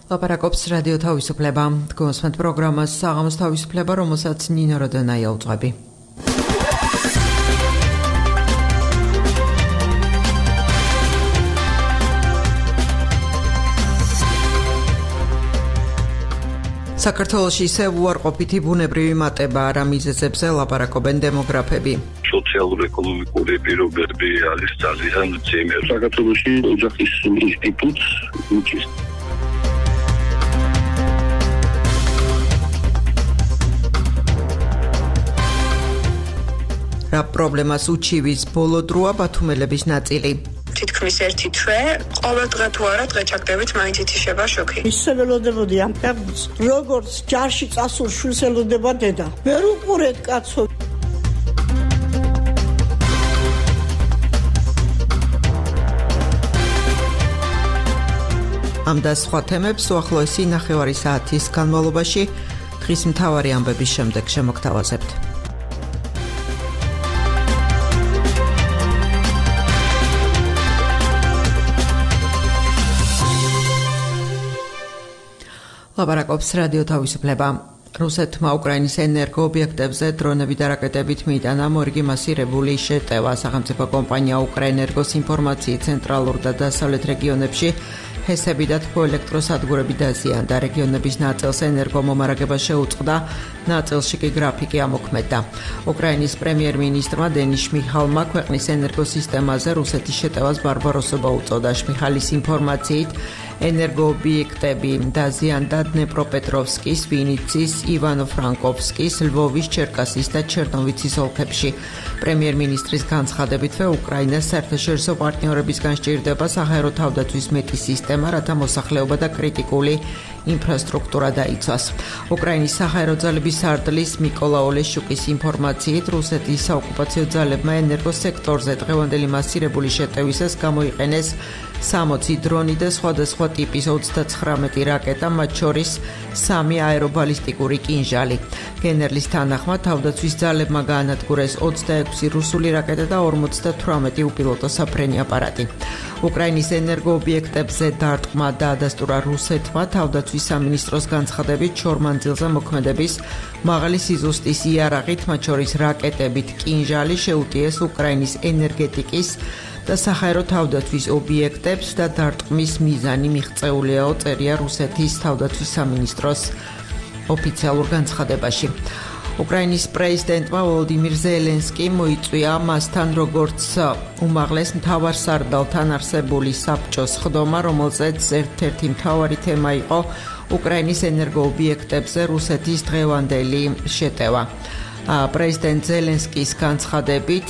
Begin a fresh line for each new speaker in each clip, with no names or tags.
ლაპარაკობს რადიო თავისუფლება. გულისხმობთ პროგრამას საღამოს თავისუფლება, რომელსაც ნინო როდონაია უძღვები. საქართველოში ისევ უარყოფითი ბუნებრივი მატება არა მიზეზებზე ლაპარაკობენ დემოგრაფები.
სოციალურ-ეკონომიკური პირობები არის ძალიან მძიმე. საქართველოში ოჯახის ინსტიტუტს უჭირს.
რა პრობლემას უჩივის ბოლო დროა ბათუმელების ნაწილი.
თითქმის ერთი თვე, ყოველ დღე თუ არა დღე ჩაგდებით მაინც ითიშება შოქი.
ისე ველოდებოდი ამ პერიოდს, როგორც ჯარში წასულ შვილს ელოდება დედა. ვერ უყურეთ კაცო.
ამ და სხვა თემებს უახლოესი ნახევარი საათის განმავლობაში დღის მთავარი ამბების შემდეგ შემოგთავაზებთ. ლაპარაკობს რადიო თავისუფლება. რუსეთმა უკრაინის ენერგოობიექტებზე დრონები და რაკეტებით მიიტანა მორიგი მასირებული შეტევა. სახელმწიფო კომპანია უკრაენერგოს ინფორმაციით ცენტრალურ და დასავლეთ რეგიონებში ჰესები და თბოელექტროსადგურები დაზიანდა. რეგიონების ნაწილს ენერგომომარაგება შეუწყდა, ნაწილში კი გრაფიკი ამოქმედდა. უკრაინის პრემიერ-მინისტრმა დენის შმიხალმა ქვეყნის ენერგოსისტემაზე რუსეთის შეტევას ბარბაროსობა უწოდა. შმიხალის ინფორმაციით ენერგოობიექტები დაზიანდა დნეპროპეტროვსკის, ვინიცის, ივანო-ფრანკოვსკის, ლვოვის, ჩერკასის და ჩერნოვიცის ოლქებში. პრემიერ-მინისტრის განცხადებითვე უკრაინას საერთაშორისო პარტნიორებისგან სჭირდება საჰაერო თავდაცვის მეტი სისტემა, რათა მოსახლეობა და კრიტიკული ინფრასტრუქტურა დაიცვას. უკრაინის საჰაერო ძალების სარდლის მიკოლა ოლეშუკის ინფორმაციით რუსეთის საოკუპაციო ძალებმა ენერგოსექტორზე დღევანდელი მასირებული შეტევისას გამოიყენეს 60 დრონი და სხვადასხვა ტიპის 39 რაკეტა, მათ შორის 3 აერობალისტიკური კინჟალი. გენერლის თანახმად თავდაცვის ძალებმა გაანადგურეს 26 რუსული რაკეტა და 58 უპილოტო საფრენი აპარატი. უკრაინის ენერგოობიექტებზე დარტყმა დაადასტურა რუსეთმა თავდაცვის სამინისტროს განცხადებით შორმანძილზე მოქმედების მაღალი სიზუსტის იარაღით, მათ შორის რაკეტებით კინჟალი შეუტიეს უკრაინის ენერგეტიკის და საჰაერო თავდაცვის ობიექტებს და დარტყმის მიზანი მიღწეულიაო წერია რუსეთის თავდაცვის სამინისტროს ოფიციალურ განცხადებაში. უკრაინის პრეზიდენტმა ვოლოდიმირ ზელენსკიმ მოიწვია მასთან როგორც უმაღლეს მთავარსარდალთან არსებული საბჭოს ხდომა, რომელზეც ერთ-ერთი მთავარი თემა იყო უკრაინის ენერგოობიექტებზე რუსეთის დღევანდელი შეტევა. პრეზიდენტ ზელენსკის განცხადებით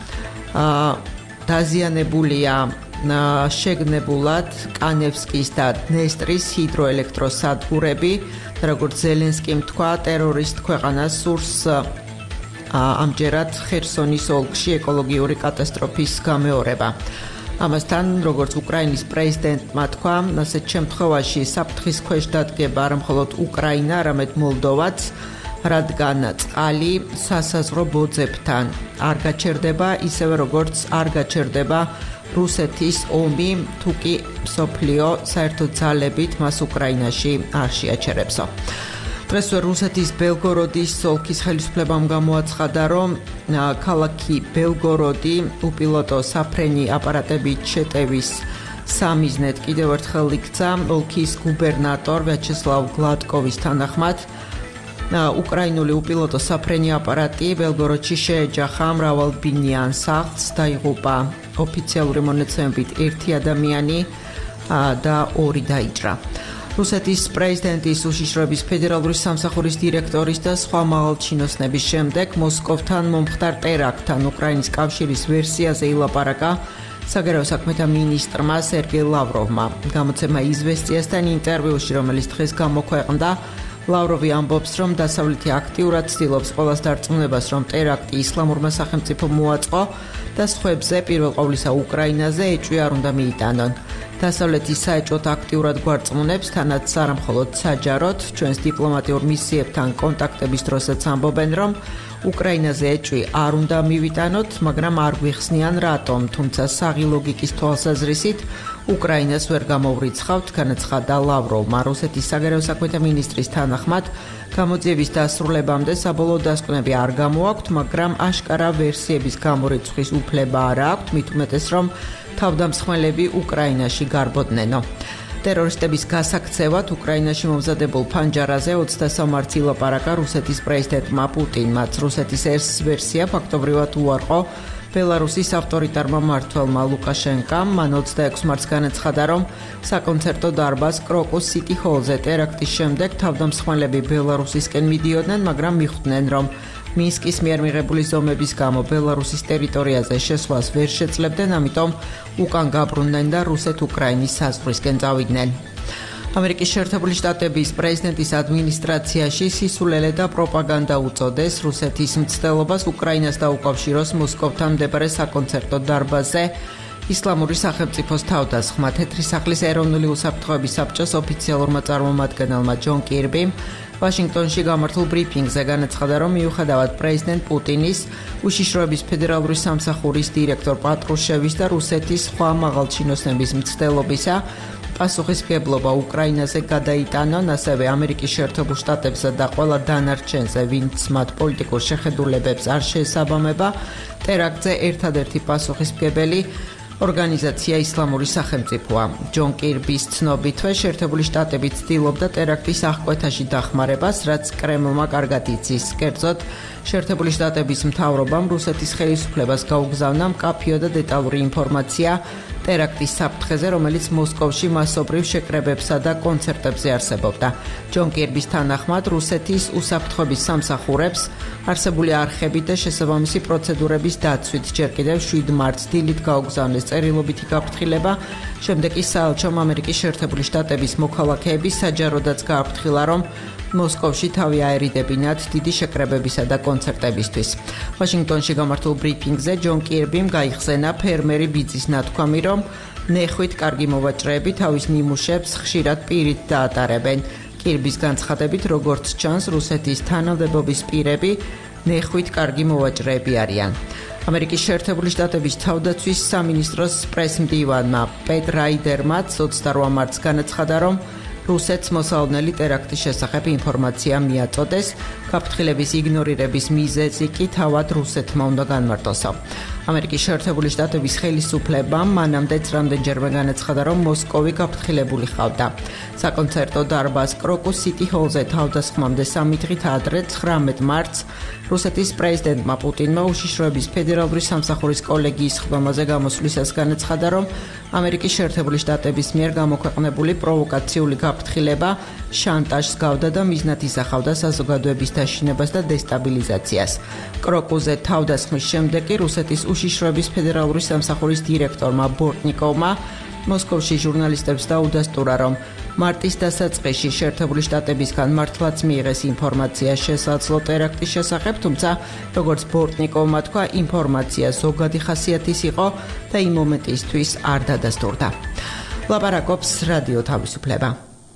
დაზიანებულია შეგნებულად კანევსკის და დნესტრის ჰიდროელექტროსადგურები. როგორც ზელენსკიმ თქვა, ტერორისტ ქვეყანას სურს ამჯერად ხერსონის ოლქში ეკოლოგიური კატასტროფის გამეორება. ამასთან, როგორც უკრაინის პრეზიდენტმა თქვა, ასეთ შემთხვევაში საფრთხის ქვეშ დადგება არა მხოლოდ უკრაინა, არამედ მოლდოვაც, რადგან წყალი სასაზღვრო ბოძებთან არ გაჩერდება, ისევე როგორც არ გაჩერდება რუსეთის ომი, თუ კი მსოფლიო საერთო ძალებით მას უკრაინაში არ შეაჩერებსო. დღესვე რუსეთის ბელგოროდის ოლქის ხელისუფლებამ გამოაცხადა, რომ ქალაქი ბელგოროდი უპილოტო საფრენი აპარატებით შეტევის სამიზნედ კიდევ ერთხელ იქცა. ოლქის გუბერნატორ ვიაჩესლავ გლატკოვის თანახმად უკრაინული უპილოტო საფრენი აპარატი ბელგოროდში შეეჯახა მრავალბინიან სახლს, დაიღუპა ოფიციალური მონაცემებით 1 ადამიანი და 2 დაიჭრა. რუსეთის პრეზიდენტის უშიშროების ფედერალური სამსახურის დირექტორის და სხვა მაღალჩინოსნების შემდეგ მოსკოვთან მომხდარ ტერაქტთან უკრაინის კავშირის ვერსიაზე ილაპარაკა საგარეო საქმეთა მინისტრმა სერგეი ლავროვმა. გამოცემა იზვესტიასთან ინტერვიუში, რომელიც დღეს გამოქვეყნდა, ლავროვი ამბობს, რომ დასავლეთი აქტიურად ცდილობს ყველას დარწმუნებას, რომ ტერაქტი ისლამურმა სახელმწიფომ მოაწყო და სხვებზე, პირველ ყოვლისა უკრაინაზე ეჭვი არ უნდა მიიტანონ. დასავლეთი საეჭვოდ აქტიურად გვარწმუნებს, თანაც არა მხოლოდ საჯაროდ, ჩვენს დიპლომატიურ მისიებთან კონტაქტების დროსაც ამბობენ, რომ უკრაინაზე ეჭვი არ უნდა მივიტანოთ, მაგრამ არ გვიხსნიან რატომ, თუმცა საღი ლოგიკის თვალსაზრისით უკრაინას ვერ გამოვრიცხავთ, განაცხადა ლავროვმა. რუსეთის საგარეო საქმეთა მინისტრის თანახმად, გამოძიების დასრულებამდე საბოლოო დასკვნები არ გამოაქვთ, მაგრამ აშკარა ვერსიების გამორიცხვის უფლება არ აქვთ, მით უმეტეს რომ თავდამსხმელები უკრაინაში გარბოდნენო. ტერორისტების გასაქცევად უკრაინაში მომზადებულ ფანჯარაზე 23 მარტს ილაპარაკა რუსეთის პრეზიდენტმა პუტინმა. რუსეთის ეს ვერსია ფაქტობრივად უარყო ბელარუსის ავტორიტარმა მმართველმა ლუკაშენკამ. მან 26 მარტს განაცხადა, რომ საკონცერტო დარბაზ კროკუს სიტი ჰოლზე ტერაქტის შემდეგ თავდამსხმელები ბელარუსისკენ მიდიოდნენ, მაგრამ მიხვდნენ, რომ მინსკის მიერ მიღებული ზომების გამო ბელარუსის ტერიტორიაზე შესვლას ვერ შეძლებდნენ, ამიტომ უკან გაბრუნდნენ და რუსეთ-უკრაინის საზღვრისკენ წავიდნენ. ამერიკის შეერთებული შტატების პრეზიდენტის ადმინისტრაციაში სისულელე და პროპაგანდა უწოდეს რუსეთის მცდელობას უკრაინას დაუკავშიროს მოსკოვთან მდებარე საკონცერტო დარბაზზე ისლამური სახელმწიფოს თავდასხმა. თეთრი სახლის ეროვნული უსაფრთხოების საბჭოს ოფიციალურმა წარმომადგენელმა ჯონ კირბიმ ვაშინგტონში გამართულ ბრიფინგზე განაცხადა, რომ მიუხედავად პრეზიდენტ პუტინის, უშიშროების ფედერალური სამსახურის დირექტორ პატრუშევის და რუსეთის სხვა მაღალჩინოსნების მცდელობისა, პასუხისმგებლობა უკრაინაზე გადაიტანონ, ასევე ამერიკის შეერთებულ შტატებსა და ყველა დანარჩენზე, ვინც მათ პოლიტიკურ შეხედულებებს არ შეესაბამება, ტერაქტზე ერთადერთი პასუხისმგებელი ორგანიზაცია ისლამური სახელმწიფოა. ჯონ კირბის ცნობითვე შეერთებული შტატები ცდილობდა ტერაქტის აღკვეთაში დახმარებას, რაც კრემლმა კარგად იცის. კერძოდ, შეერთებული შტატების მთავრობამ რუსეთის ხელისუფლებას გაუგზავნა მკაფიო და დეტალური ინფორმაცია ტერაქტის საფრთხეზე, რომელიც მოსკოვში მასობრივ შეკრებებსა და კონცერტებზე არსებობდა. ჯონ კირბის თანახმად, რუსეთის უსაფრთხოების სამსახურებს არსებული არხებით და შესაბამისი პროცედურების დაცვით ჯერ კიდევ 7 მარტს დილით გაუგზავნეს წერილობითი გაფრთხილება, შემდეგ კი საელჩომ ამერიკის შეერთებული შტატების მოქალაქეები საჯაროდაც გააფრთხილა, რომ მოსკოვში თავი აერიდებინათ დიდი შეკრებებისა და კონცერტებისთვის. ვაშინგტონში გამართულ ბრიფინგზე ჯონ კირბიმ გაიხსენა ფერმერი ბიძის ნათქვამი, რომ ნეხვით კარგი მოვაჭრეები თავის ნიმუშებს ხშირად პირით დაატარებენ. კირბის განცხადებით, როგორც ჩანს, რუსეთის თანამდებობის პირები ნეხვით კარგი მოვაჭრეები არიან. ამერიკის შეერთებული შტატების თავდაცვის სამინისტროს პრესმდივანმა პეტ რაიდერმაც 28 მარტს განაცხადა, რომ რუსეთს მოსალოდნელი ტერაქტის შესახებ ინფორმაცია მიაწოდეს, გაფრთხილების იგნორირების მიზეზი კი თავად რუსეთმა უნდა განმარტოსო. ამერიკის შეერთებული შტატების ხელისუფლებამ მანამდეც რამდენჯერმე განაცხადა, რომ მოსკოვი გაფრთხილებული ჰყავდა. საკონცერტო დარბაზ კროკუს სიტი ჰოლზე თავდასხმამდე 3 დღით ადრე 19 მარტს რუსეთის პრეზიდენტმა პუტინმა უშიშროების ფედერალური სამსახურის კოლეგიის ხდომაზე გამოსვლისას განაცხადა, რომ ამერიკის შეერთებული შტატების მიერ გამოქვეყნებული პროვოკაციული გაფრთხილება შანტაჟს გავდა და მიზნად ისახავდა საზოგადოების დაშინებას და დესტაბილიზაციას. კროკუზე თავდასხმის შემდეგ კი რუსეთის უშიშროების ფედერალური სამსახურის დირექტორმა ბორტნიკოვმა მოსკოვში ჟურნალისტებს დაუდასტურა, რომ მარტის დასაწყისში შეერთებული შტატებისგან მართლაც მიიღეს ინფორმაცია შესაძლო ტერაქტის შესახებ, თუმცა როგორც ბორტნიკოვმა თქვა, ინფორმაცია ზოგადი ხასიათის იყო და იმ მომენტისთვის არ დადასტურდა. ლაპარაკობს რადიო თავისუფლება.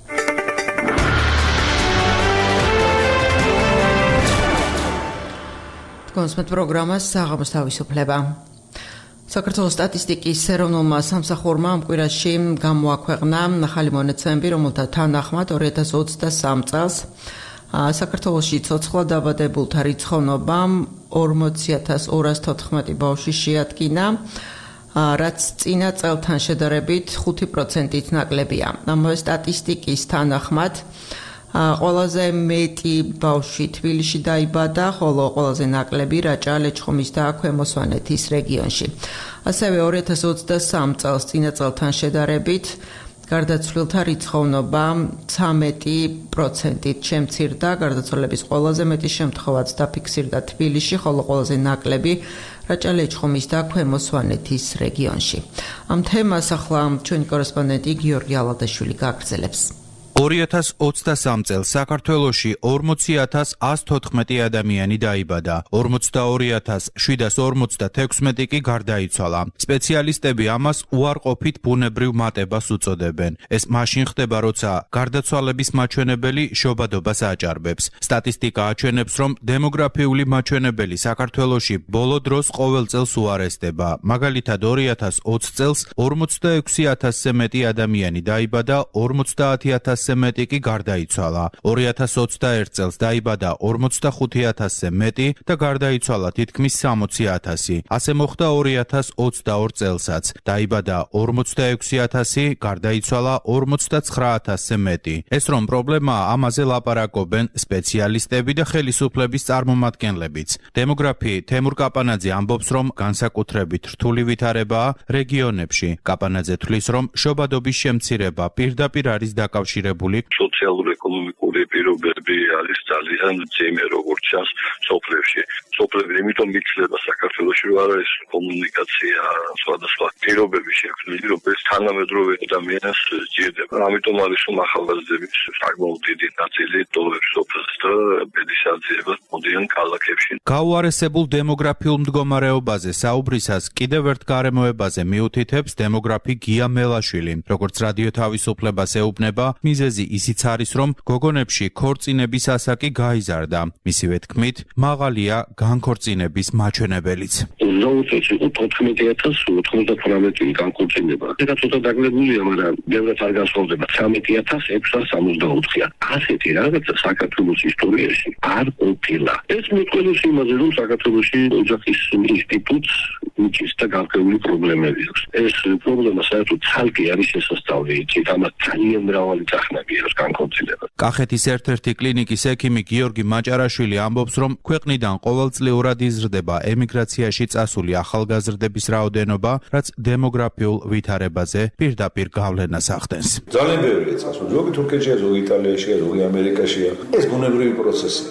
კონსმეთ პროგრამას საღამოს თავისუფლება. საქართველოს სტატისტიკის ეროვნულმა სამსახურმა ამ კვირაში გამოაქვეყნა ახალი მონაცემები, რომელთა თანახმად 2023 წელს საქართველოში ცოცხლად დაბადებულთა რიცხოვნობამ 40.214 ბავშვი შეადგინა, რაც წინა წელთან შედარებით 5%-ით ნაკლებია. ამავე სტატისტიკის თანახმად ყველაზე მეტი ბავშვი თბილისში დაიბადა, ხოლო ყველაზე ნაკლები რაჭა, ლეჩხუმის და ქვემო სვანეთის რეგიონში. ასევე 2023 წელს წინა წელთან შედარებით გარდაცვლილთა რიცხოვნობა 13%-ით შემცირდა, გარდაცვალების ყველაზე მეტი შემთხვევაც დაფიქსირდა თბილისში, ხოლო ყველაზე ნაკლები რაჭა, ლეჩხუმის და ქვემო სვანეთის რეგიონში. ამ თემას ახლა ჩვენი კორესპონდენტი გიორგი ალადაშვილი გააგრძელებს.
2023 წელს საქართველოში 40114 ადამიანი დაიბადა, 42756 კი გარდაიცვალა. სპეციალისტები ამას უარყოფით ბუნებრივ მატებას უწოდებენ. ეს მაშინ ხდება, როცა გარდაცვალების მაჩვენებელი შობადობას აჭარბებს. სტატისტიკა აჩვენებს, რომ დემოგრაფიული მაჩვენებელი საქართველოში ბოლო დროს ყოველ წელს უარესდება. მაგალითად 2020 წელს 46000-ზე მეტი ადამიანი დაიბადა, 50000-ზე მეტი კი გარდაიცვალა. 2021 წელს დაიბადა 45000-ზე მეტი და გარდაიცვალა თითქმის 60000. ასე მოხდა 2022 წელსაც. დაიბადა 46000, გარდაიცვალა 49000-ზე მეტი. ეს რომ პრობლემაა, ამაზე ლაპარაკობენ სპეციალისტები და ხელისუფლების წარმომადგენლებიც. დემოგრაფი თემურ კაპანაძე ამბობს, რომ განსაკუთრებით რთული ვითარებაა რეგიონებში. კაპანაძე თვლის, რომ შობადობის შემცირება პირდაპირ არის დაკავშირებული
სოციალურ-ეკონომიკური პირობები არის ძალიან ძიმე, როგორც ჩანს სოფლებში. სოფლები იმიტომ იცლება საქართველოში, რომ არ არის კომუნიკაცია, სხვადასხვა პირობები შექმნილი, რომელიც თანამედროვე ადამიანს სჭირდება. ამიტომ არის რომ ახალგაზრდების საკმაოდ დიდი ნაწილი ტოვებს სოფელს და ბედის აძიებას მოდიან ქალაქებში.
გაუარესებულ დემოგრაფიულ მდგომარეობაზე საუბრისას კიდევ ერთ გარემოებაზე მიუთითებს დემოგრაფი გია მელაშვილი. როგორც რადიო თავისუფლებას ეუბნება, მიზეზი ისიც არის, რომ გოგონებში ქორწინების ასაკი გაიზარდა. მისივე თქმით, მაღალია განქორწინების მაჩვენებელიც.
14,098 განქორწინება. ეს ცოტა დაგლებულია, მაგრამ ბევრად არ განსხვავდება. 13,664-ია. ასეთი რაღაცა საქართველოს ისტორიაში არ ყოფილა. ეს მეტყველებს იმაზე, რომ საქართველოში ოჯახის ინსტიტუტს უჭირს და გარკვეული პრობლემები აქვს. ეს პრობლემა საერთოდ ცალკე არის შესასწავლი, იცით, ამას ძალიან მრავალი წახნაგი აქვს განქორწინება.
კახეთის ერთ-ერთი კლინიკის ექიმი გიორგი მაჭარაშვილი ამბობს, რომ ქვეყნიდან ყოველწლიურად იზრდება ემიგრაციაში წასული ახალგაზრდების რაოდენობა, რაც დემოგრაფიულ ვითარებაზე პირდაპირ გავლენას ახდენს.
ძალიან ბევრია წასული, ზოგი თურქეთშია, ზოგი იტალიაშია, ზოგი ამერიკაშია. ეს ბუნებრივი პროცესია.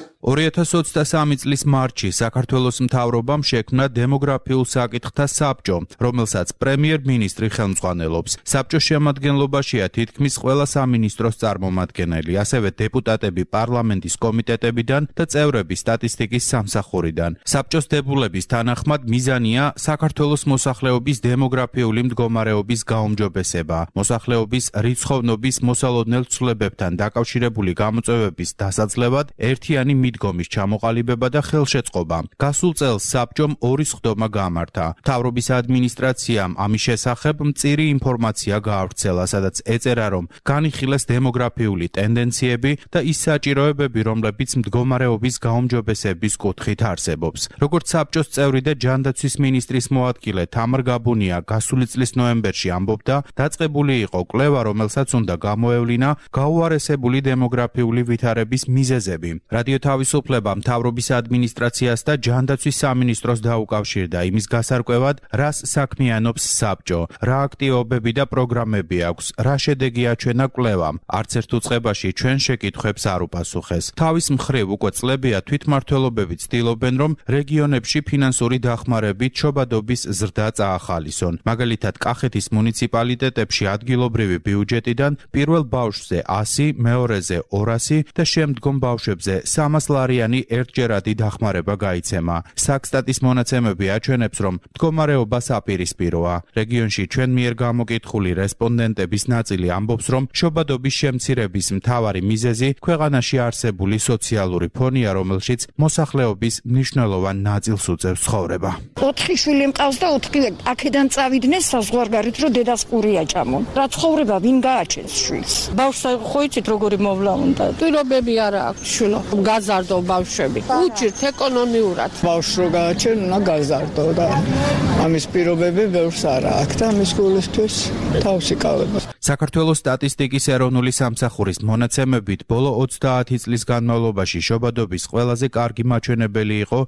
2023 წლის მარტში საქართველოს მთავრობამ შექმნა დემოგრაფიულ საკითხთა საბჭო, რომელსაც პრემიერ-მინისტრი ხელმძღვანელობს. საბჭოს შემადგენლობაშია თითქმის ყველა სამინისტროს წარმომადგენელი, ასევე დეპუტატები პარლამენტის კომიტეტებიდან და წევრები სტატისტიკის სამსახურიდან. საბჭოს დებულების თანახმად მიზანია საქართველოს მოსახლეობის დემოგრაფიული მდგომარეობის გაუმჯობესება, მოსახლეობის რიცხოვნობის მოსალოდნელ ცვლილებებთან დაკავშირებული გამოწვევების დასაძლევად ერთიანი მიდგომის ჩამოყალიბება და ხელშეწყობა. გასულ წელს საბჭომ 2 სხდომა გამართა. მთავრობის ადმინისტრაციამ ამის შესახებ მწირი ინფორმაცია გაავრცელა, სადაც ეწერა, რომ განიხილეს დემოგრაფიული ტენდენციები და ის საჭიროებები, რომლებიც მდგომარეობის გაუმჯობესების კუთხით არსებობს. როგორც საბჭოს წევრი და ჯანდაცვის მინისტრის მოადგილე თამარ გაბუნია გასული წლის ნოემბერში ამბობდა, დაწყებული იყო კვლევა, რომელსაც უნდა გამოევლინა გაუარესებული დემოგრაფიული ვითარების მიზეზები. რადიო თავისუფლება მთავრობის ადმინისტრაციას და ჯანდაცვის სამინისტროს დაუკავშირდა იმის გასარკვევად, რას საქმიანობს საბჭო, რა აქტივობები და პროგრამები აქვს, რა შედეგი აჩვენა კვლევამ. არც ერთ უწყებაში ჩვენ შეკითხვებს არ უპასუხეს. თავის მხრივ უკვე წლებია თვითმმართველობები ცდილობენ, რომ რეგიონებში ფინანსური დახმარებით შობადობის ზრდა წაახალისონ. მაგალითად, კახეთის მუნიციპალიტეტებში ადგილობრივი ბიუჯეტიდან პირველ ბავშვზე 100, მეორეზე 200 და შემდგომ ბავშვებზე 300 ლარიანი ერთჯერადი დახმარება გაიცემა. საქსტატის მონაცემები აჩვენებს, რომ მდგომარეობა საპირისპიროა. რეგიონში ჩვენ მიერ გამოკითხული რესპონდენტების ნაწილი ამბობს, რომ შობადობის შემცირების მთავარი მიზეზი ქვეყანაში არსებული სოციალური ფონია, რომელშიც მოსახლეობის მნიშვნელოვან ნაწილს უწევს ცხოვრება.
4 შვილი მყავს და 4 აქედან წავიდნენ საზღვარგარეთ, რომ დედას პური აჭამონ. რა ცხოვრება ვინ გააჩენს შვილს? ბავშვს ხო იცით როგორი მოვლა უნდა? პირობები არ აქვს შვილო. გაზარდო ბავშვები. უჭირთ ეკონომიურად.
ბავშვს რო გააჩენ, უნდა გაზარდო და ამის პირობები ბევრს არ აქვს და მის გულისთვის თავს იკავება.
საქართველოს სტატისტიკის ეროვნული სამსახურის მონაცემებით ბოლო 30 წლის განმავლობაში შობადობის ყველაზე კარგი მაჩვენებელი იყო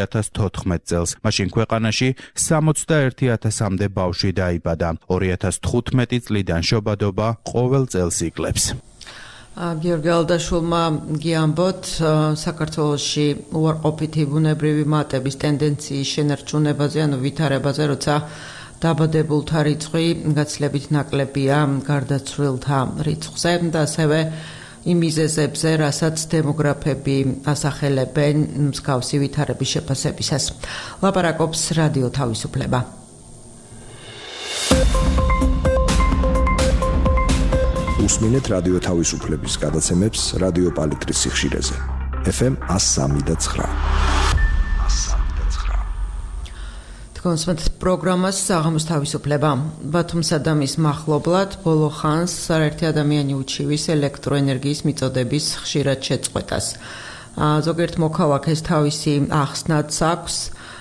2014 წელს. მაშინ ქვეყანაში 61000-მდე ბავშვი დაიბადა. 2015 წლიდან შობადობა ყოველ წელს იკლებს.
გიორგი ალდაშვილმა გიამბოთ, საქართველოში უარყოფითი ბუნებრივი მატების ტენდენციის შენარჩუნებაზე, ანუ ვითარებაზე, როცა დაბადებულთა რიცხვი გაცილებით ნაკლებია გარდაცვლილთა რიცხვზე და ასევე იმ მიზეზებზე, რასაც დემოგრაფები ასახელებენ მსგავსი ვითარების შეფასებისას. ლაპარაკობს რადიო თავისუფლება.
უსმინეთ რადიო თავისუფლების გადაცემებს რადიო პალიტრის სიხშირეზე. FM 103.9.
კონსმეთ პროგრამას საღამოს თავისუფლება. ბათუმსა და მის მახლობლად ბოლო ხანს არაერთი ადამიანი უჩივის ელექტროენერგიის მიწოდების ხშირად შეწყვეტას. ზოგიერთ მოქალაქეს თავისი ახსნაც აქვს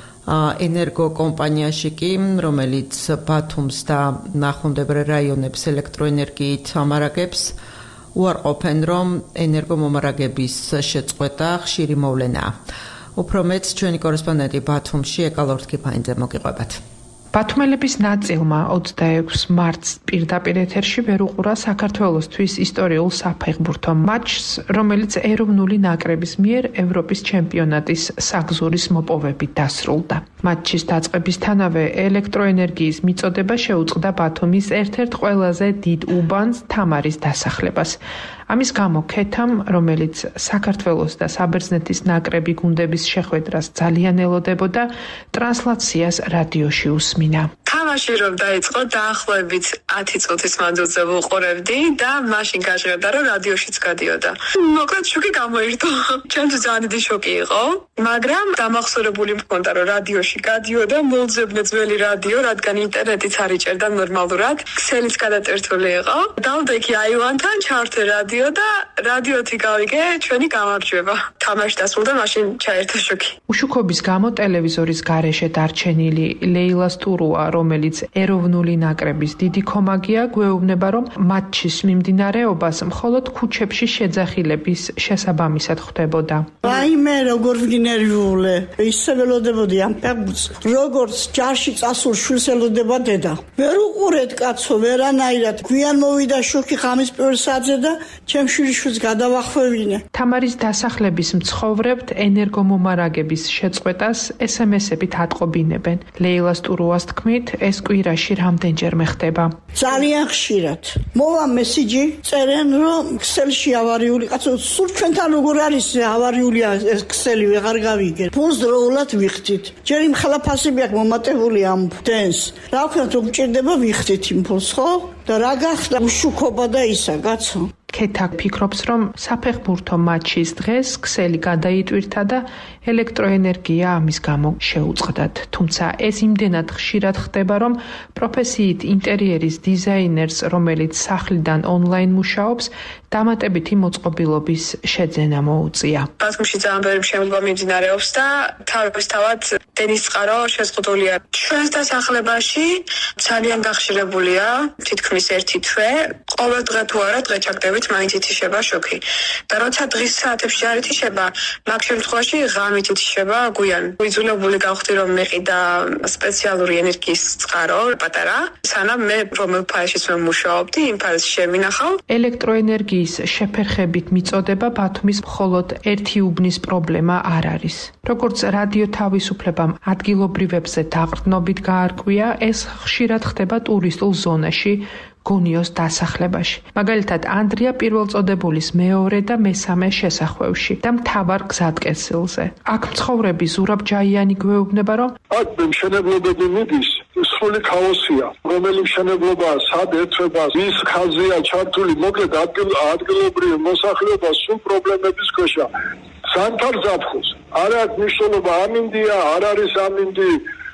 ენერგო კომპანიაში კი, რომელიც ბათუმს და ნახევარმთვარე რაიონებს ელექტროენერგიით ამარაგებს, უარყოფენ, რომ ენერგომომარაგების შეწყვეტა ხშირი მოვლენაა. უფრო მეც ჩვენი კორესპონდენტი ბათუმში ეკალორთკიფაინძე მოგიყვებათ.
ბათუმელების ნაწილმა 26 მარტს პირდაპირ ეთერში ვერ უყურა საქართველოსთვის ისტორიულ საფეხბურთო მატჩს, რომელიც ეროვნული ნაკრების მიერ ევროპის ჩემპიონატის საგზურის მოპოვებით დასრულდა. მატჩის დაწყებისთანავე ელექტროენერგიის მიწოდება შეუწყდა ბათუმის ერთ-ერთ ყველაზე დიდ უბანს თამარის დასახლებას. ამის გამო ქეთამ, რომელიც საქართველოს და საბერძნეთის ნაკრები გუნდების შეხვედრას ძალიან ელოდებოდა, ტრანსლაციას რადიოში უსმინა.
თამაში რომ დაიწყო დაახლოებით 10 წუთის მანძილზე ვუყურებდი და მაშინ გაჟღერდა, რომ რადიოშიც გადიოდა. მოკლედ შოკი გამოირთო. ჩემთვის ძალიან დიდი შოკი იყო, მაგრამ დამახსოვრებული მქონდა, რომ რადიოში გადიოდა, მოვძებნე ძველი რადიო, რადგან ინტერნეტიც არ იჭერდა ნორმალურად, ქსელიც გადაწერტული იყო. დავდექი აივანთან, ჩავერთე რადიო და რადიოთი გავიგე ჩვენი გამარჯვება. თამაში დასრულდა, მაშინ ჩაერთო შოკი.
უშუქობის გამო ტელევიზორის გარეშე დარჩენილი ლეილა სტურუა, რომელიც ეროვნული ნაკრების დიდი კომაგია, გვეუბნება, რომ მატჩის მიმდინარეობას მხოლოდ ქუჩებში შეძახილების შესაბამისად ხდებოდა.
რაიმე როგორ ვინერვიულე, ისე ველოდებოდი ამ ფეხბურთს, როგორც ჯარში წასულ შვილს ელოდება დედა. ვერ უყურეთ კაცო, ვერანაირად. გვიან მოვიდა შოკი ღამის პირველ საათზე და ჩემ შვილიშვილს გადავახვევინე.
თამარის დასახლების მცხოვრებთ ენერგომომარაგების შეწყვეტას SMS-ებით ატყობინებენ. ლეილა სტურუას თქმით, ეს კვირაში რამდენჯერმე ხდება.
ძალიან ხშირად. მოვა მესიჯი, წერენ, რომ ქსელში ავარიული კაცო, სულ ჩვენთან როგორ არის ავარიულია ეს ქსელი, ვეღარ გავიგე. ფულს დროულად ვიხდით. ჯერ იმ ხალაფასები აქვს მომატებული ამ დენს. რა ვქნათ, რომ გჭირდება ვიხდით იმ ფულს, ხო? და რა გახდა უშუქობა და ისა, კაცო.
ქეთა ფიქრობს, რომ საფეხბურთო მატჩის დღეს ქსელი გადაიტვირთა და ელექტროენერგია ამის გამო შეუწყდათ. თუმცა ეს იმდენად ხშირად ხდება, რომ პროფესიით ინტერიერის დიზაინერს, რომელიც სახლიდან ონლაინ მუშაობს, დამატებითი მოწყობილობის შეძენა მოუწია.
ბათუმში ძალიან ბევრი მშენებლობა მიმდინარეობს და თავისთავად დენის წყარო შეზღუდულია. ჩვენს დასახლებაში ძალიან გახშირებულია, თითქმის ერთი თვე, ყოველ დღე თუ არა დღე ჩაგდებით მაინც ითიშება შოქი. და როცა დღის საათებში არ ითიშება, მაგ შემთხვევაში ღამით ითიშება გვიან. ვიძულებული გავხდი, რომ მეყიდა სპეციალური ენერგიის წყარო, პატარა, სანამ მე რომელ ფაილშიც ვმუშაობდი, იმ ფაილს შევინახავ.
ელექტროენერგიის შეფერხებით მიწოდება ბათუმის მხოლოდ ერთი უბნის პრობლემა არ არის. როგორც რადიო თავისუფლებამ ადგილობრივებზე დაყრდნობით გაარკვია, ეს ხშირად ხდება ტურისტულ ზონაში, გონიოს დასახლებაში. მაგალითად, ანდრია პირველწოდებულის მეორე და მესამე შესახვევში და მთავარ გზატკეცილზე. აქ მცხოვრები ზურაბ ჯაიანი გვეუბნება, რომ
აქ მშენებლობები მიდის, სრული ქაოსია. რომელი მშენებლობა სად ერთვება, ვის ხაზია ჩართული, მოკლედ ადგილობრივი მოსახლეობა სულ პრობლემების ქვეშა. ზამთარ ზაფხულს არ აქვს მნიშვნელობა ამინდია, არ არის ამინდი,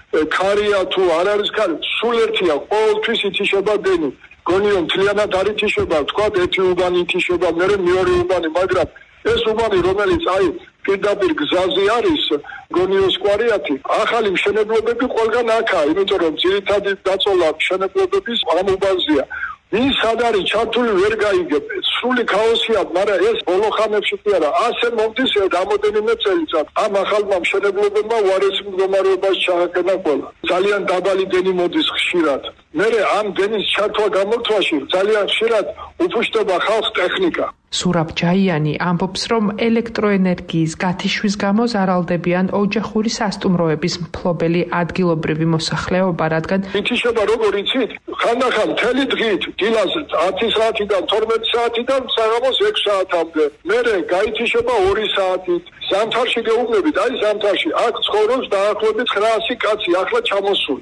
ქარია თუ არ არის ქარი, სულ ერთია, ყოველთვის ითიშება დენი. გონიო მთლიანად არ ითიშება, თქვა ერთი უბანი ითიშება, მერე მეორე უბანი, მაგრამ ეს უბანი, რომელიც პირდაპირ გზაზე არის, გონიოს კვარიათი, ახალი მშენებლობები ყველგან აქაა, იმიტომ რომ ძირითადი დაწოლა მშენებლობების ამ უბანზეა. ვის სად არის ჩართული ვერ გაიგებ. სრული ქაოსია, მაგრამ ეს ბოლო ხანებში კი არა, ასე მომდის რამოდენიმე წელიწად. ამ ახალმა მშენებლობებმა უარეს მდგომარეობაში ჩააყენა ყველა. ძალიან დაბალი დენი მოდის ხშირად. მე ამ დენის ჩართვა გამორთვაში ძალიან ხშირად უფუშტება ხალხს ტექნიკა.
სურაბ ჯაიანი ამბობს, რომ ელექტროენერგიის გათიშვის გამო ზარალდებიან ოჯახური სასტუმროების მფლობელი ადგილობრივი მოსახლეობა, რადგან
ითიშება როგორ იცით? ხანდახან მთელი დღით, დილას 10 საათიდან 12 საათიდან საღამოს 6 საათამდე. მერე გაითიშება 2 საათით. ზამთარში გეუბნებით, აი ზამთარში აქ ცხოვრობს დაახლოებით 900 კაცი, ახლა ჩამოსული.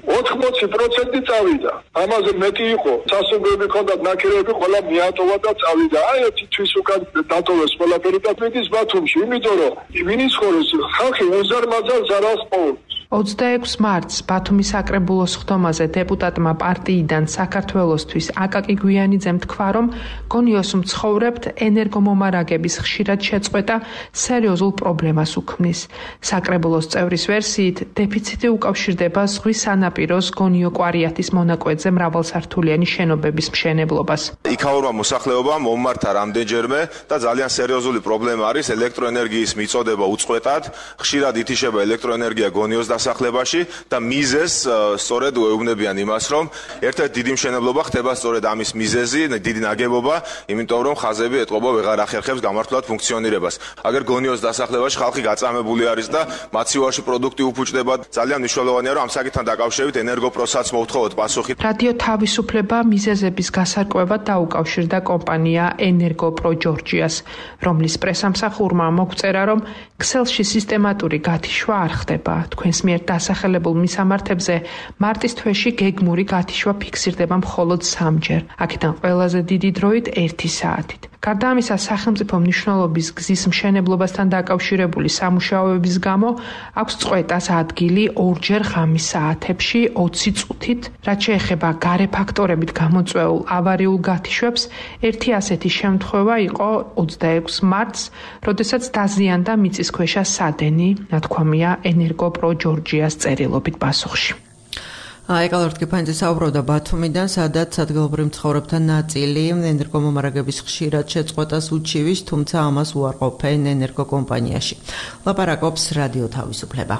80% წავიდა. ამაზე მეტი იყო. სასტუმროები ჰქონდათ, ნაკირეები ყველა მიატოვა და წავიდა. აი ერთი თვის უკან დატოვეს ყველაფერი და მიდის ბათუმში, იმიტომ რომ ვინიც ხოროს ხალხი უზარმაზარ ზარალს პოულობს.
26 მარტს ბათუმის საკრებულოს ხდომაზე დეპუტატმა პარტიიდან საქართველოსთვის აკაკი გვიანიძემ თქვა, რომ გონიოს მცხოვრებთ ენერგომომარაგების ხშირად შეწყვეტა სერიოზულ პრობლემას უქმნის. საკრებულოს წევრის ვერსიით, დეფიციტი უკავშირდება ზღვის სანაპიროს გონიო კვარიათის მონაკვეთზე მრავალსართულიანი შენობების მშენებლობას.
იქაურმა მოსახლეობამ მომმართა რამდენჯერმე და ძალიან სერიოზული პრობლემა არის ელექტროენერგიის მიწოდება უწყვეტად, ხშირად ითიშება ელექტროენერგია გონიოს დასახლებაში და მიზეზს სწორედ ეუბნებიან იმას, რომ ერთ-ერთი დიდი მშენებლობა ხდება სწორედ ამის მიზეზი, დიდი ნაგებობა, იმიტომ რომ ხაზები ეტყობა ვეღარ ახერხებს გამართლად ფუნქციონირებას. აგერ გონიოს დასახლებაში ხალხი გაწამებული არის და მაცივარში პროდუქტი უფუჭდება. ძალიან მნიშვნელოვანია, რომ ამ საკითხთან დაკავშირებით ენერგოპროსაც მოვთხოვოთ პასუხი.
რადიო თავისუფლება მიზეზების გასარკვევად დაუკავშირდა კომპანია ენერგოპრო ჯორჯიას, რომლის პრესამსახურმა მოგწერა, რომ ქსელში სისტემატური გათიშვა არ ხდება. თქვენს მიერ დასახელებულ მისამართებზე მარტის თვეში გეგმური გათიშვა ფიქსირდება მხოლოდ 3-ჯერ. აქედან ყველაზე დიდი დროით 1 საათით. გარდა ამისა, სახელმწიფო მნიშვნელობის გზის მშენებლობასთან დაკავშირებული სამუშაოების გამო აქვს წყვეტას ადგილი 2-ჯერ ღამის საათებში 20 წუთით. რაც შეეხება გარე ფაქტორებით გამოწვეულ ავარიულ გათიშვებს, ერთი ასეთი შემთხვევა იყო 26 მარტს, როდესაც დაზიანდა მიწისქვეშა სადენი, ნათქვამია ენერგოპრო ჯორჯიას წერილობით პასუხში.
ეკალორტკიფანიძე საუბრობდა ბათუმიდან, სადაც ადგილობრივ მცხოვრებთა ნაწილი ენერგომომარაგების ხშირად შეწყვეტას უჩივის, თუმცა ამას უარყოფენ ენერგოკომპანიაში. ლაპარაკობს რადიო თავისუფლება.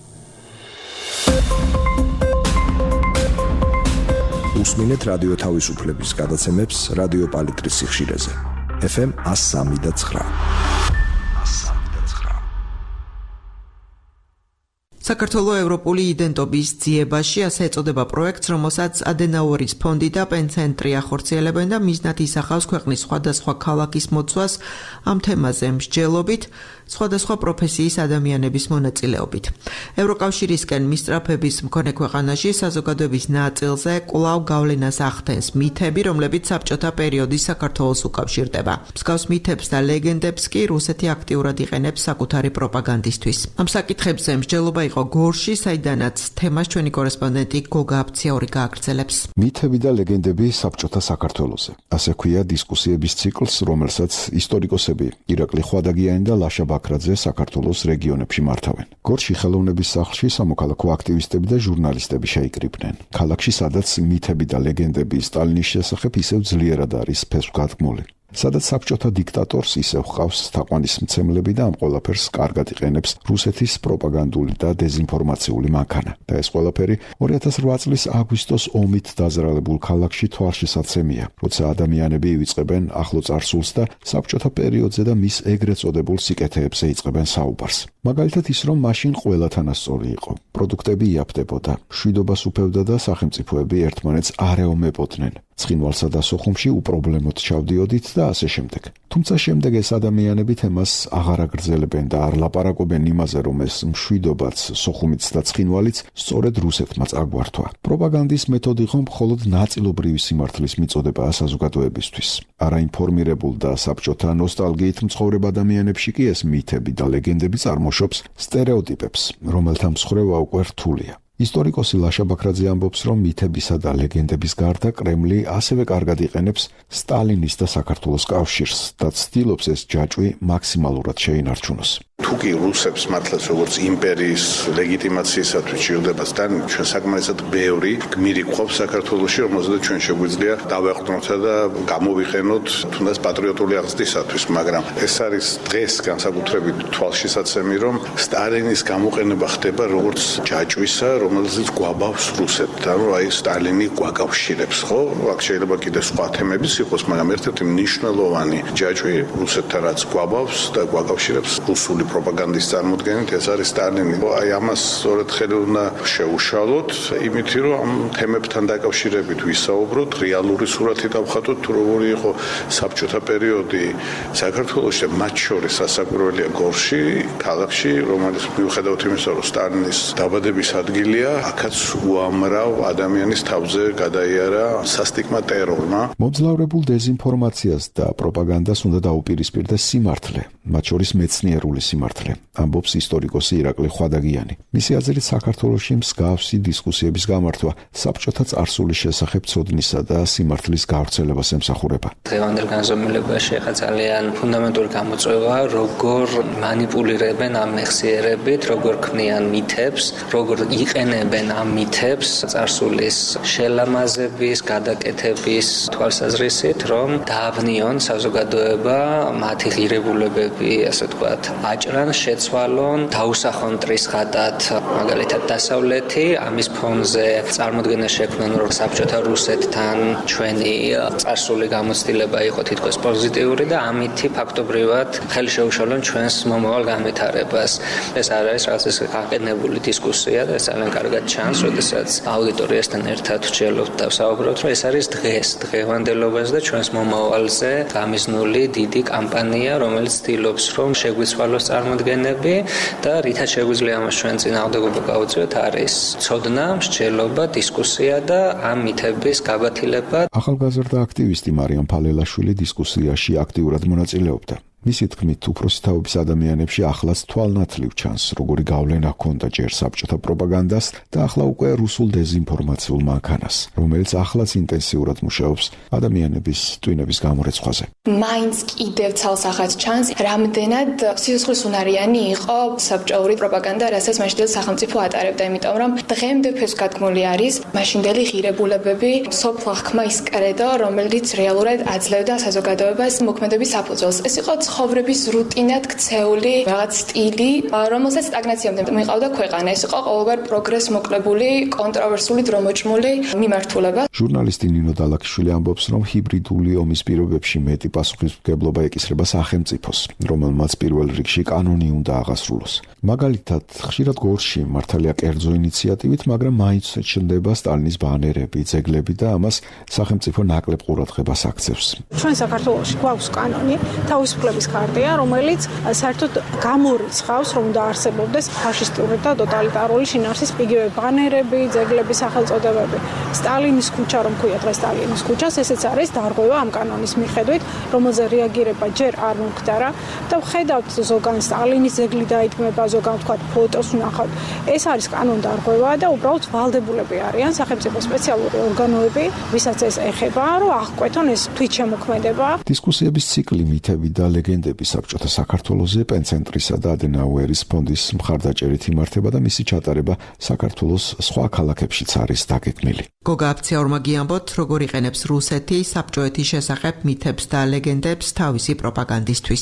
უსმინეთ რადიო თავისუფლების გადაცემებს რადიო პალიტრის სიხშირეზე. FM 103.9.
საქართველოს ევროპული იდენტობის ძიებაში ასე ეწოდება პროექტს, რომელსაც ადენაუერის ფონდი და პენცენტრი ახორციელებენ და მიზნად ისახავს ქვეყნის სხვადასხვა ქალაქის მოცვას ამ თემაზე მსჯელობით, სხვადასხვა პროფესიის ადამიანების მონაწილეობით. ევროკავშირისკენ მისწრაფების მქონე ქვეყანაში საზოგადოების ნაწილზე კვლავ გავლენას ახდენს მითები, რომლებიც საბჭოთა პერიოდის საქართველოს უკავშირდება. მსგავს მითებს და ლეგენდებს კი რუსეთი აქტიურად იყენებს საკუთარი პროპაგანდისთვის. ამ საკითხებზე მსჯელობა იყო გორში, საიდანაც თემას ჩვენი კორესპონდენტი გოგა აფციური გააგრძელებს.
მითები და ლეგენდები საბჭოთა საქართველოზე. ასე ქვია დისკუსიების ციკლს, რომელსაც ისტორიკოსები ირაკლი ხვადაგიანი და ლაშა ბაქრაძე საქართველოს რეგიონებში მართავენ. გორში ხელოვნების სახლში სამოქალაქო აქტივისტები და ჟურნალისტები შეიკრიბნენ. ქალაქში, სადაც მითები და ლეგენდები სტალინის შესახებ ისევ ძლიერად არის ფესვგადგმული. სადაც საბჭოთა დიქტატორს ისევ ჰყავს თაყვანისმცემლები და ამ ყველაფერს კარგად იყენებს რუსეთის პროპაგანდული და დეზინფორმაციული მანქანა. და ეს ყველაფერი 2008 წლის აგვისტოს ომით დაზრალებულ ქალაქში თვალშესაცემია, როცა ადამიანები ივიწყებენ ახლო წარსულს და საბჭოთა პერიოდზე და მის ეგრეთ წოდებულ სიკეთეებზე იწყებენ საუბარს. მაგალითად ის, რომ მაშინ ყველა თანასწორი იყო, პროდუქტები იაფდებოდა, მშვიდობას უფევდა და სახელმწიფოები ერთმანეთს არ ეომებოდნენ. ცხინვალსა და სოხუმში უპრობლემოდ ჩავდიოდით და ასე შემდეგ. თუმცა შემდეგ ეს ადამიანები თემას აღარ აგრძელებენ და არ ლაპარაკობენ იმაზე, რომ ეს მშვიდობაც, სოხუმიც და ცხინვალიც სწორედ რუსეთმა წაგვართვა. პროპაგანდის მეთოდი ხომ მხოლოდ ნაწილობრივი სიმართლის მიწოდებაა საზოგადოებისთვის. არაინფორმირებულ და საბჭოთა ნოსტალგიით მცხოვრებ ადამიანებში კი ეს მითები და ლეგენდები წარმოშობს სტერეოტიპებს, რომელთა მსხვერპლობა უკვე რთულია. ისტორიკოსი ლაშა ბაქრაძე ამბობს, რომ მითებისა და ლეგენდების გარდა კრემლი ასევე კარგად იყენებს სტალინის და საქართველოს კავშირს და ცდილობს ეს ჯაჭვი მაქსიმალურად შეინარჩუნოს.
თუ კი რუსებს მართლაც როგორც იმპერიის ლეგიტიმაციისათვის ჭირდება და ჩვენ საკმარისად ბევრი გმირი გვყავს საქართველოში, რომელზეც ჩვენ შეგვიძლია დავაყრდნოთ და გამოვიყენოთ თუნდაც პატრიოტული აღზრდისათვის, მაგრამ ეს არის დღეს განსაკუთრებით თვალშესაცემი, რომ სტალინის გამოყენება ხდება როგორც ჯაჭვისა, რომელზეც გვაბავს რუსეთთან, რომ აი სტალინი გვაკავშირებს, ხო? აქ შეიძლება კიდე სხვა თემებიც იყოს, მაგრამ ერთ-ერთი მნიშვნელოვანი ჯაჭვი რუსეთთან რაც გვაბავს და გვაკავშირებს რუსული პროპაგანდის წარმოდგენით, ეს არის სტალინი. აი ამას სწორედ ხელი უნდა შეუშალოთ, იმითი რომ ამ თემებთან დაკავშირებით ვისაუბროთ, რეალური სურათი დავხატოთ, თუ როგორი იყო საბჭოთა პერიოდი საქართველოში, მათ შორის სასაკვირველია გორში, ქალაქში, რომელიც მიუხედავად იმისა, რომ სტალინის დაბადების ადგილია, აქაც უამრავ ადამიანის თავზე გადაიარა სასტიკმა ტერორმა.
მომძლავრებულ დეზინფორმაციას და პროპაგანდას უნდა დაუპირისპირდეს სიმართლე, მათ შორის მეცნიერული სიმართლე, ამბობს ისტორიკოსი ირაკლი ხვადაგიანი. მისი აზრით, საქართველოში მსგავსი დისკუსიების გამართვა საბჭოთა წარსულის შესახებ ცოდნისა და სიმართლის გავრცელებას ემსახურება.
დღევანდელ განზომილებაში ახლა ძალიან ფუნდამენტური გამოწვევა, როგორ მანიპულირებენ ამ მეხსიერებით, როგორ ქმნიან მითებს, როგორ იყენებენ ამ მითებს წარსულის შელამაზების, გადაკეთების თვალსაზრისით, რომ დაავნიონ საზოგადოება, მათი ღირებულებები, ასე ვთქვათ, აჭრან, შეცვალონ, დაუსახონ ტრისხატად, მაგალითად დასავლეთი, ამის ფონზე წარმოდგენა შექმნან, რომ საბჭოთა რუსეთთან ჩვენი წარსული გამოცდილება იყო თითქოს პოზიტიური და ამითი ფაქტობრივად ხელი შეუშალონ ჩვენს მომავალ განვითარებას. ეს არ არის რაღაც ეს გაყენებული დისკუსია და ძალიან კარგად ჩანს, როდესაც აუდიტორიასთან ერთად ვჩელობთ და ვსაუბრობთ, რომ ეს არის დღევანდელობას და ჩვენს მომავალზე გამიზნული დიდი კამპანია, რომელიც ცდილობს, რომ შეგვიცვალოს წარმოდგენები და რითაც შეგვიძლია ამას ჩვენ წინააღმდეგობა გავუწიოთ, არის ცოდნა, მსჯელობა, დისკუსია და ამ მითების გაბათილება.
ახალგაზრდა აქტივისტი მარიამ ფალელაშვილი დისკუსიაში აქტიურად მონაწილეობდა. მისი თქმით, უფროსი თაობის ადამიანებში ახლაც თვალნათლივ ჩანს, როგორი გავლენა ჰქონდა ჯერ საბჭოთა პროპაგანდას და ახლა უკვე რუსულ დეზინფორმაციულ მანქანას, რომელიც ახლაც ინტენსიურად მუშაობს ადამიანების ტვინების გამორეცხვაზე.
მაინც კიდევ ცალსახად ჩანს, რამდენად სიცოცხლისუნარიანი იყო საბჭოური პროპაგანდა, რასაც მაშინდელი სახელმწიფო ატარებდა, იმიტომ რომ დღემდე ფესვგადგმული არის მაშინდელი ღირებულებები, სოფლ აღქმა ის კრედო, რომელიც რეალურად აძლევდა საზოგადოებას მოქმედების საფუძველს. ეს იყო ცხოვრების რუტინად ქცეული რაღაც სტილი, რომელსაც სტაგნაციამდე მიყავდა ქვეყანა. ეს იყო ყოველგვარ პროგრესს მოკლებული, კონტროვერსული, დრომოჭმული მიმართულება.
ჟურნალისტი ნინო დალაქიშვილი ამბობს, რომ ჰიბრიდული ომის პირობებში მეტი პასუხისმგებლობა ეკისრება სახელმწიფოს, რომელმაც პირველ რიგში კანონი უნდა აღასრულოს. მაგალითად, ხშირად გორში მართალია კერძო ინიციატივით, მაგრამ მაინც ჩნდება სტალინის ბანერები, ძეგლები და ამას სახელმწიფო ნაკლებ ყურადღებას აქცევს.
ჩვენ საქართველოში გვაქვს კანონი, თავისუფლების ქარტია, რომელიც საერთოდ გამორიცხავს, რომ დაარსებობდეს ფაშისტური და ტოტალიტარული შინაარსის იგივე ბანერები, ძეგლები, სახელწოდებები. სტალინის ქუჩა, რომ ქვია დღეს სტალინის ქუჩას, ესეც არის დარღვევა ამ კანონის მიხედვით, რომელზე რეაგირება ჯერ არ მომხდარა და ვხედავთ ზოგან სტალინის ძეგლი დაიდგმება, ზოგან ვთქვათ ფოტოს ვნახავთ. ეს არის კანონ დარღვევა და უბრალოდ ვალდებულები არიან სახელმწიფო სპეციალური ორგანოები, ვისაც ეს ეხება, რომ აღკვეთონ ეს თვითშემოქმედება.
დისკუსიების ციკლი მითები და ლეგენდები საბჭოთა საქართველოზე პენცენტრისა და ადენაუერის ფონდის მხარდაჭერით იმართება და მისი ჩატარება საქართველოს სხვა ქალაქებშიც არის დაგეგმილი.
გოგა აფციაურმა გიამბოთ, როგორ იყენებს რუსეთი საბჭოეთის შესახებ მითებს და ლეგენდებს თავისი პროპაგანდისთვის.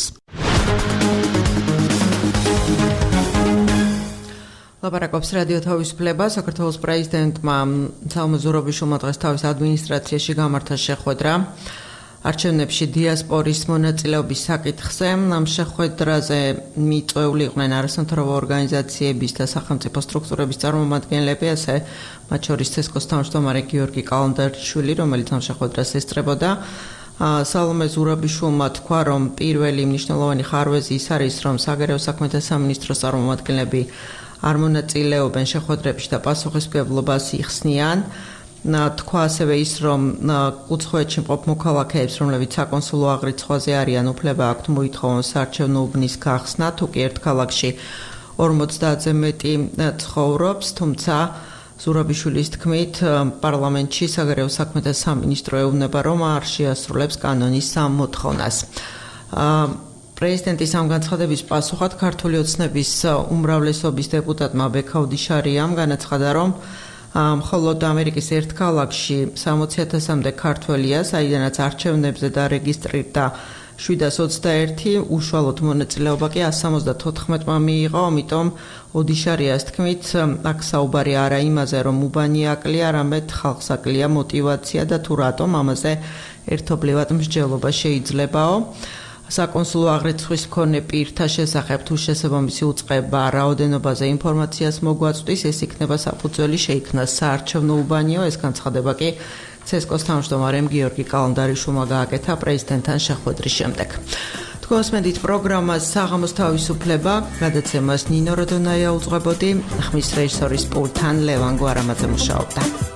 ლაპარაკობს რადიო თავისუფლება. საქართველოს პრეზიდენტმა სალომე ზურაბიშვილმა დღეს თავის ადმინისტრაციაში გამართა შეხვედრა არჩევნებში დიასპორის მონაწილეობის საკითხზე. ამ შეხვედრაზე მიწვეული იყვნენ არასამთავრობო ორგანიზაციების და სახელმწიფო სტრუქტურების წარმომადგენლები, ასე მათ შორის ცესკოს თავმჯდომარე გიორგი კალანდარშვილი, რომელიც ამ შეხვედრას ესწრებოდა. სალომე ზურაბიშვილმა თქვა, რომ პირველი მნიშვნელოვანი ხარვეზი ის არის, რომ საგარეო საქმეთა სამინისტროს წარმომადგენლები არ მონაწილეობენ შეხვედრებში და პასუხისმგებლობას იხსნიან. თქვა ასევე ის, რომ უცხოეთში მყოფ მოქალაქეებს, რომლებიც საკონსულო აღრიცხვაზე არიან, უფლება აქვთ მოითხოვონ საარჩევნო უბნის გახსნა, თუ კი ერთ ქალაქში 50-ზე მეტი ცხოვრობს, თუმცა ზურაბიშვილის თქმით, პარლამენტში საგარეო საქმეთა სამინისტრო ეუბნება, რომ არ შეასრულებს კანონის ამ მოთხოვნას. პრეზიდენტის ამ განცხადების პასუხად ქართული ოცნების უმრავლესობის დეპუტატმა ბექაუდიშარიამ განაცხადა, რომ მხოლოდ ამერიკის ერთ ქალაქში 60,000-მდე ქართველია, საიდანაც არჩევნებზე და რეგისტრირდა 721, უშუალოდ მონაწილეობა კი 174-მა მიიღო, ამიტომ ოდიშარიას თქმით, აქ საუბარი არა იმაზე, რომ უბანი აკლია, არამედ ხალხს აკლია მოტივაცია და თუ რატომ ამაზე ერთობლივად მსჯელობა შეიძლებაო. საკონსულო აღრიცხვის მქონე პირთა შესახებ თუ შესაბამისი უწყება რაოდენობაზე ინფორმაციას მოგვაწვდის, ეს იქნება საფუძველი შეიქმნას საარჩევნო უბანიო, ეს განცხადება კი ცესკოს თავმჯდომარემ გიორგი კალანდარიშვილმა გააკეთა პრეზიდენტთან შეხვედრის შემდეგ. თქვენს მედით პროგრამას საღამოს თავისუფლება, გადაცემას ნინო როდონაია უძღვებოდი, ხმის რეჟისორის პულტთან ლევან გვარამაძე მუშაობდა.